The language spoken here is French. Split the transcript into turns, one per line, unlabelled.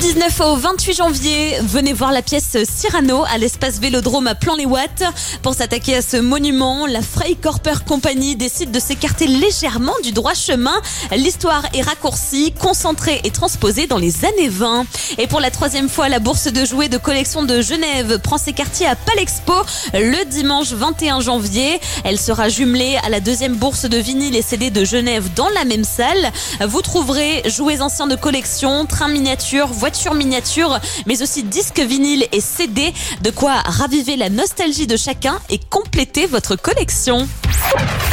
19 au 28 janvier, venez voir la pièce Cyrano à l'espace Vélodrome à Plan-les-Ouates. Pour s'attaquer à ce monument, la Freikorper Company décide de s'écarter légèrement du droit chemin. L'histoire est raccourcie, concentrée et transposée dans les années 20. Et pour la troisième fois, la bourse de jouets de collection de Genève prend ses quartiers à Palexpo le dimanche 21 janvier. Elle sera jumelée à la deuxième bourse de vinyle et CD de Genève dans la même salle. Vous trouverez jouets anciens de collection, trains miniatures, voitures miniatures, mais aussi disques vinyles et CD. De quoi raviver la nostalgie de chacun et compléter votre collection.